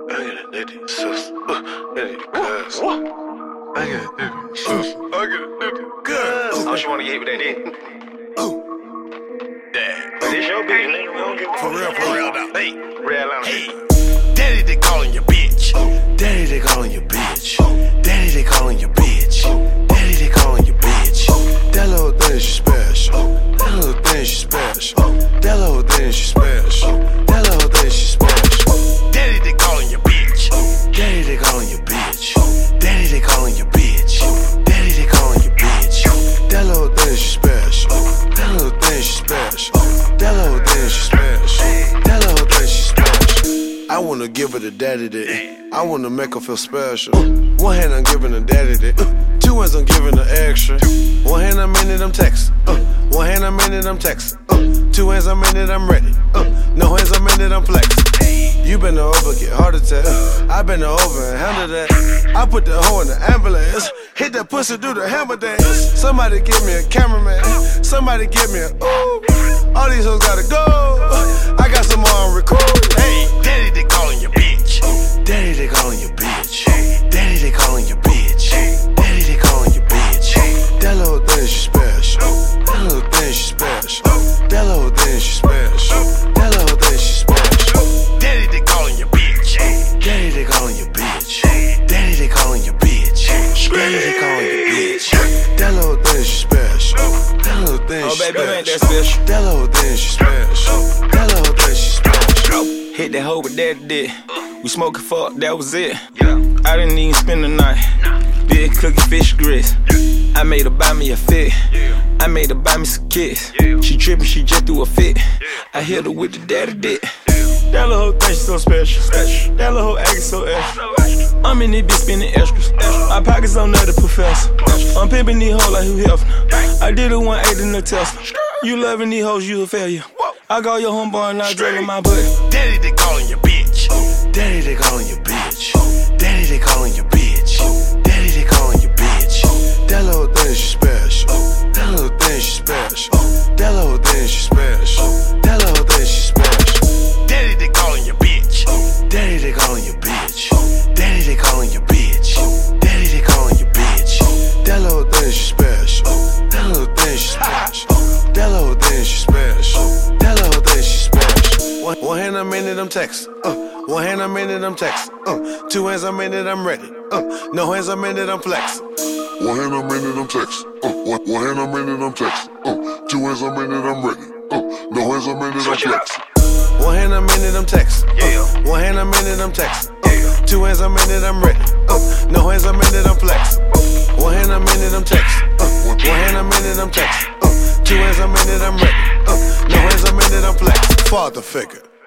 get it, sis. I get it, cuz. I get it, sis. I get it, cuz. How she wanna get with that dick? Damn. This your bitch, nigga. We don't give a For real now. Hey, real out Hey. Daddy, they calling your bitch. Daddy, they calling your bitch. Daddy, they calling your bitch. Daddy, they calling your bitch. That little thing, she special. That little thing, she special. That little thing, she special. That little thing, she special. Daddy, they calling your bitch. Daddy, they calling your bitch. Daddy, they calling your bitch. Daddy, they calling your bitch. That little thing, she special. That little thing, she special. That little thing, she special. That little thing, she special. I wanna give her the daddy that. I wanna make her feel special. One hand I'm giving her daddy that. Two hands I'm giving her extra. One hand I'm in it, I'm texting. One hand I'm in it, I'm texting. Two hands I'm in it, I'm ready. No hands I'm in it, I'm flexing. You been over, get heart attack. I been over and handle that. I put the hoe in the ambulance. Hit that pussy, do the hammer dance. Somebody give me a cameraman. Somebody give me a ooh. All these hoes gotta go. I got some more on record. Hey, daddy, they calling your bitch. Daddy, they calling your bitch. Daddy, they calling your bitch. Daddy, they calling your bitch. That little thing, she special. That little thing, she special. That little thing, she special. That little thing, she special. Daddy, they calling your bitch. Daddy, they calling your bitch. Daddy, they calling your bitch. Daddy, they calling your bitch. That little thing, she special. That little thing, she special. Oh, baby, you ain't that special. That little thing, she special. That little thing, she special. Hit that hoe with that dick. We smoking fuck, that was it. I didn't even spend the night. Big cookie fish grits. I made her buy me a fit. I made her buy me some kicks. She trippin', she just threw a fit. I hit her with the daddy dick. That little hoe think she so special. That little hoe actin' so extra. I'm in this bitch spending extras. My pockets on the professor. I'm pimping these hoes like who Hefner. I did a 180 in the Tesla. You loving these hoes, you a failure. I call your homeboy and I drill in my butt. Daddy, they calling your bitch. Daddy, they calling your bitch. Daddy, they calling your bitch. Daddy, they calling your bitch. That little thing, she special. That little thing, she special. That little thing, she special. That little thing, she special. Daddy, they calling your bitch. Daddy, they calling your bitch. Daddy, they calling your bitch. Daddy, they calling your bitch. That little thing, she special. That little thing, she special. That little thing, she special. That little thing, she special. One hand I'm in it, I'm texting. One hand I'm in it, I'm texting. Two hands I'm in it, I'm ready. No hands I'm in it, I'm flexing. One hand I'm in it, I'm texting. One hand I'm in it, I'm texting. Two hands I'm in it, I'm ready. No hands I'm in it, I'm flexing. One hand I'm in it, I'm texting. One hand I'm in it, I'm texting. Two hands I'm in it, I'm ready. No hands I'm in it, I'm flexing. One hand I'm in it, I'm texting. One hand I'm in it, I'm texting. Two hands I'm in it, I'm ready. No hands I'm in it, I'm flexing. Father figure.